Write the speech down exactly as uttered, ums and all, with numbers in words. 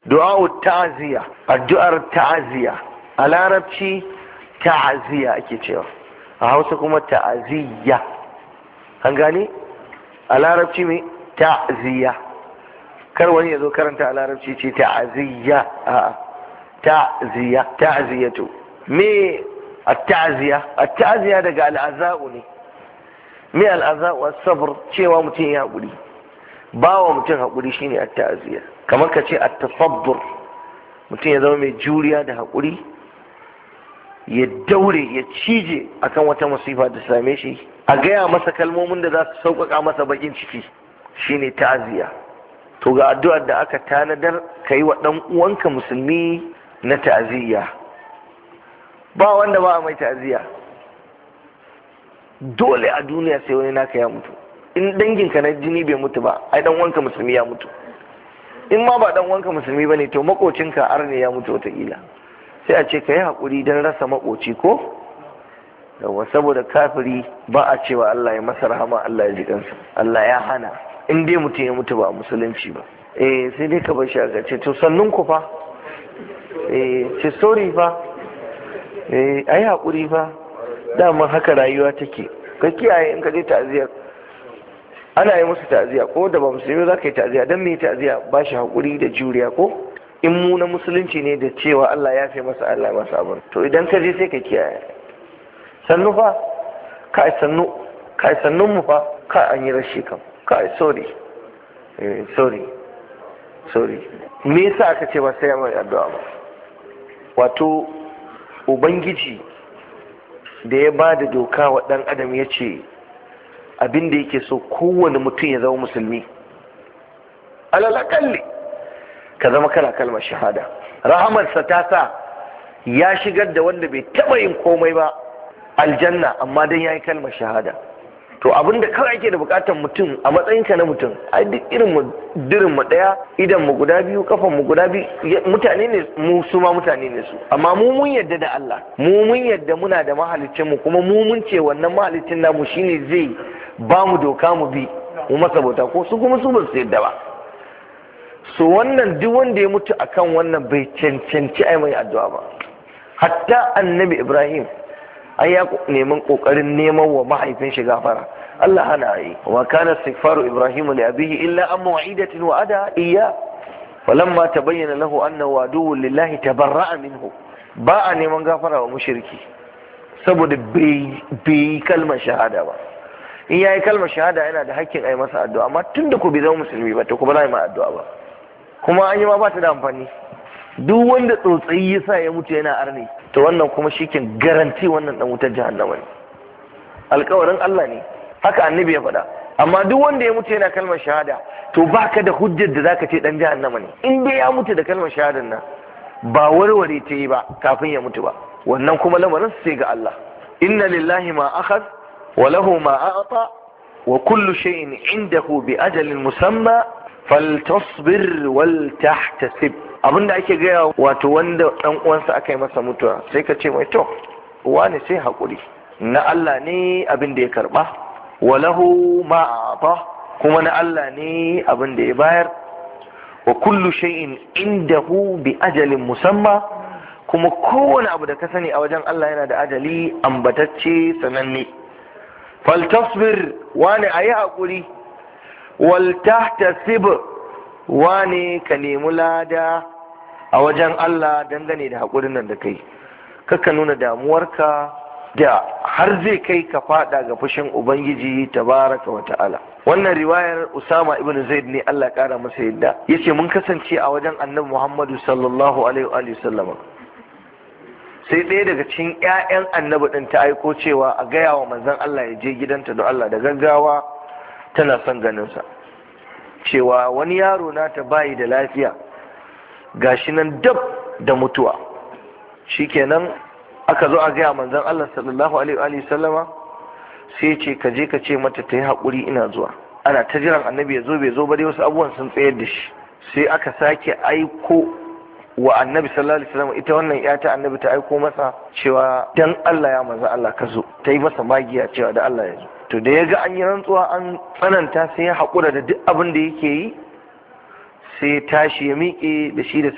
du'a'u ta'ziya, addu'ar ta'ziya a larabci ta'ziya ake cewa, a Hausa kuma ta'ziya. An gane? A larabci mai ta'ziya. Kar wani ya zo karanta a larabci ce ta'ziya, a'a ta'ziya, ta'ziyatu. Me at-ta'ziya? At-ta'ziya daga al'aza'u ne. Me al'aza'u as-sabr, cewa mutum ya haƙuri. Bawa mutum haƙuri shine at-ta'ziya. Kamar ka ce at-tasabbur, mutum ya zama mai juriya da haƙuri, ya daure ya cije akan wata musifa da same shi, a gaya masa kalmomin da za su sauƙaƙa masa bakin ciki, shine ta'ziya. To ga addu'ar da aka tanadar ka yi wa ɗan uwanka musulmi na ta'ziya. Ba wanda ba a mai ta'ziya, dole a duniya sai wani naka ya mutu. In danginka na jini bai mutu ba, ai dan uwanka musulmi ya mutu. In ma ba dan uwanka musulmi bane, to makocinka arne ya mutu wataƙila. Sai a ce ka yi haƙuri don rasa makoci ko? Yawa, saboda kafiri ba a cewa Allah ya masa rahama, Allah ya ji kansa. Allah ya hana. In dai mutum ya mutu ba a musulunci ba. Eh, sai dai ka bar shi a ce to sannun ku fa. Eh, ce sorry fa. Eh, ai haƙuri fa. Dama haka rayuwa take. Ka kiyaye in ka je ta'aziyar. Ana yi musu ta'aziya, ko da ba musulmi za ka yi ta'aziya, don me ta'aziya ba shi haƙuri da juriya ko? In mu na musulunci ne da cewa Allah ya fi masa, Allah ya masa abin, to idan ka je sai ka kiyaye. Sannu fa, kai sannu, kai sannun mu fa, kai an yi rashi kam, kai sorry, eh, sorry, sorry. Me yasa aka ce ba sai ya mai addu'a ba? Wato Ubangiji da ya ba da doka wa ɗan adam ya ce abin da yake so kowane mutum ya zama musulmi, alalakalli ka zama kana kalmar shahada. Rahamarsa ta sa ya shigar da wanda bai taɓa yin komai ba aljanna, amma dan ya yi kalmar shahada. To abin da kawai ake da bukatar mutum a matsayinka na mutum, ai duk irin mu dirin mu daya, idan mu guda biyu, kafan mu guda biyu, mutane ne mu, su ma mutane ne su, amma mu mun yadda da Allah, mu mun yadda muna da mahaliccin mu, kuma mu mun ce wannan mahalicin namu shine zai ba mu doka mu bi mu masa bauta, ko su kuma su ba su yadda ba. So wannan duk wanda ya mutu akan wannan bai cancanci ai mai addu'a ba. Hatta annabi Ibrahim ai ya neman kokarin neman wa mahaifin shi gafara, Allah hana yi. Wa kana istighfaru Ibrahim li abihi illa an mu'idatin wa ada iya, falamma tabayyana lahu annahu aduwwun lillahi tabarra'a minhu. Ba a neman gafara wa mushriki saboda bai bai kalmar shahada ba. In yayi kalmar shahada yana da hakkin ai masa addu'a, amma tunda ku bai zama musulmi ba to ku ba za mu addu'a ba. Kuma an yi ma ba ta da amfani. Duk wanda tsotsayi ya sa ya mutu yana arne, to wannan kuma shi ke garanti wannan dan wutar jahannama ne. Alkawarin Allah ne, haka annabi ya faɗa. Amma duk wanda ya mutu yana kalmar shahada, to baka da hujjar da zaka ce dan jahannama ne. In dai ya mutu da kalmar shahadar nan, ba warware ta yi ba kafin ya mutu ba. Wannan kuma lamarin sai ga Allah. Inna lillahi ma akhadh wa lahu ma a'ta wa kullu shay'in 'indahu bi ajalin musamma faltasbir wal tahtasib. Abinda ake gaya wato wanda dan uwansa aka yi masa mutuwa, sai ka ce mai to wani sai hakuri, na Allah ne abin da ya karba, walahu ma a'ta, kuma na Allah ne abin da ya bayar, wa kullu shay'in indahu bi ajalin musamma, kuma kowane abu da ka sani a wajen Allah yana da ajali ambatacce sananne. Faltasbir, wani ayi hakuri, wal tahtasib, wani ka nemi lada a wajen Allah dangane da haƙurin nan da kai. Kaka nuna damuwarka da har zai kai ka fada ga fushin Ubangiji tabaraka wa ta'ala. Wannan riwayar Usama ibn Zaid ne, Allah ƙara masa yadda, yace mun kasance a wajen Annabi Muhammadu sallallahu alaihi wa sallam. Sai ɗaya daga cikin ƴaƴan Annabi din ta aiko cewa a gaya wa manzon Allah ya je gidanta da Allah da gaggawa, tana son ganin sa. Cewa wani yaro nata bayi da lafiya, gashi nan dab da mutuwa. Shikenan aka zo a gaya manzon Allah sallallahu alaihi wa sallama, sai ce ka je ka ce mata ta yi haƙuri, ina zuwa. Ana ta jiran annabi ya zo, bai zo ba dai wasu abubuwan sun tsayar da shi. Sai aka sake aiko wa annabi sallallahu alaihi wasallam, ita wannan ya ta annabi ta aiko masa cewa dan Allah ya manzon Allah ka zo. Ta yi masa magiya cewa da Allah ya zo. To da ya ga an yi rantsuwa an tsananta, sai ya haƙura da duk abin da yake yi, sai tashi ya miƙe da shi da